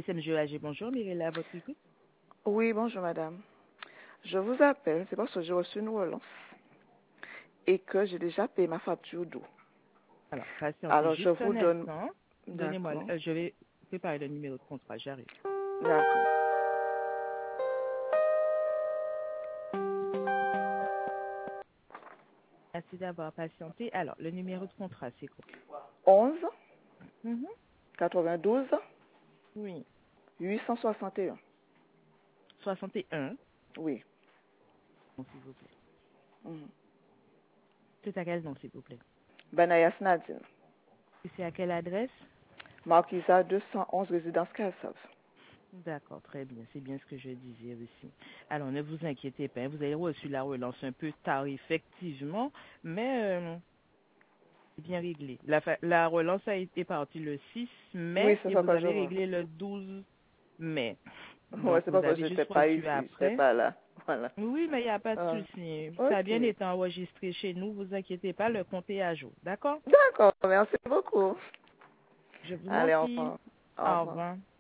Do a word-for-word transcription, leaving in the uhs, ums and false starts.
S M G A G, bonjour, Mirella, à votre écoute. Oui, bonjour madame. Je vous appelle, c'est parce que j'ai reçu une relance et que j'ai déjà payé ma facture d'eau. Alors, patientez Alors, je juste vous un donne... instant. Donnez-moi, D'accord. euh, je vais préparer le numéro de contrat, j'arrive. D'accord. Merci d'avoir patienté. Alors, le numéro de contrat, c'est quoi? onze Mhm. quatre-vingt-douze Oui. huit cent soixante et un. soixante et un, Oui. bon, s'il vous plaît. Mhm. C'est à quel nom, s'il vous plaît? Banayas Nadine. Et c'est à quelle adresse? Marquisa deux cent onze, résidence Cassave. D'accord, très bien. C'est bien ce que je disais aussi. Alors, ne vous inquiétez pas. Vous avez reçu la relance un peu tard, effectivement, mais euh, c'est bien réglé. La, fa- la relance a été partie le six Oui, mai c'est et ça vous que je avez vois. réglé le douze mai. Ouais, Donc, c'est vous parce que avez je juste n'étais pas reçu ici, je n'étais après. pas là. Voilà. Oui, mais il n'y a pas de Ah, souci. Ça a ok. bien été enregistré chez nous. Vous inquiétez pas, le compte est à jour. D'accord? D'accord, merci beaucoup. Je vous en Allez, au prie. revoir. Au Au revoir. revoir.